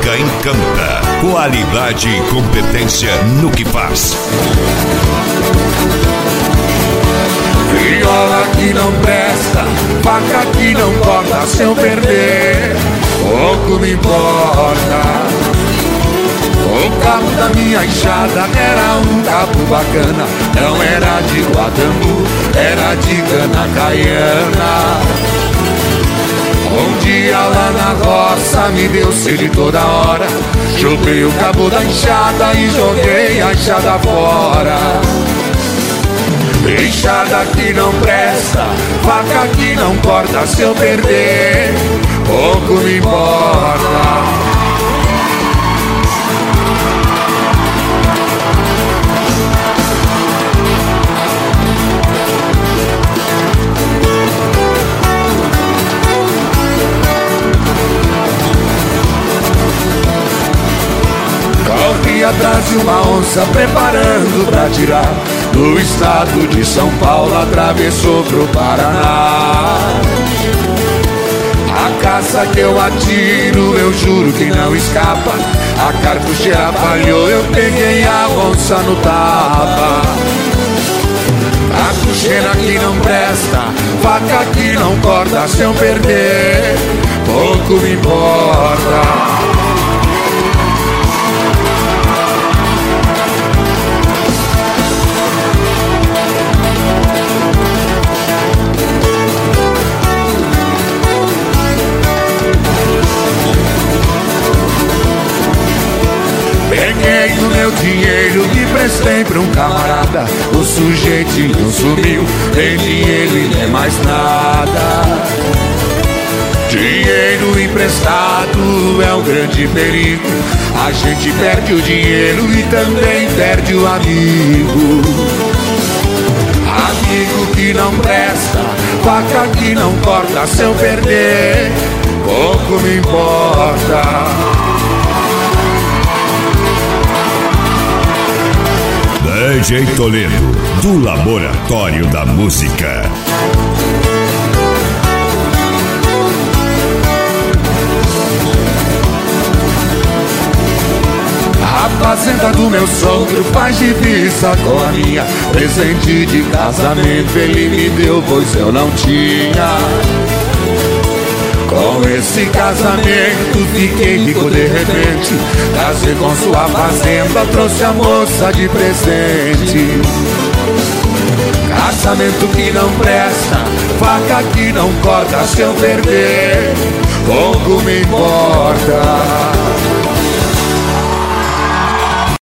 Música encanta. Qualidade e competência no que faz. Viola que não presta, faca que não corta, se eu perder, pouco me importa. O cabo da minha enxada era um cabo bacana, não era de guadamu, era de cana caiana. Um dia lá na roça me deu sede toda hora, chupei o cabo da enxada e joguei a enxada fora. Enxada que não presta, faca que não corta, se eu perder, pouco me importa. Corri atrás de uma onça preparando pra tirar do estado de São Paulo, atravessou pro Paraná. A caça que eu atiro, eu juro que não escapa. A cartucheira falhou, eu peguei a onça no tapa. Cartucheira que não presta, faca que não corta, se eu perder, pouco me importa. Peguei o meu dinheiro e prestei pra um camarada. O sujeitinho sumiu, tem dinheiro e nem mais nada. Dinheiro emprestado é um grande perigo. A gente perde o dinheiro e também perde o amigo. Amigo que não presta, faca que não corta, se eu perder, pouco me importa. DJ Toledo, do Laboratório da Música. A fazenda do meu sogro faz divisa com a minha. Presente de casamento ele me deu, pois eu não tinha. Com esse casamento fiquei rico de repente. Casei com sua fazenda, trouxe a moça de presente. Casamento que não presta, faca que não corta, se eu perder, pouco me importa.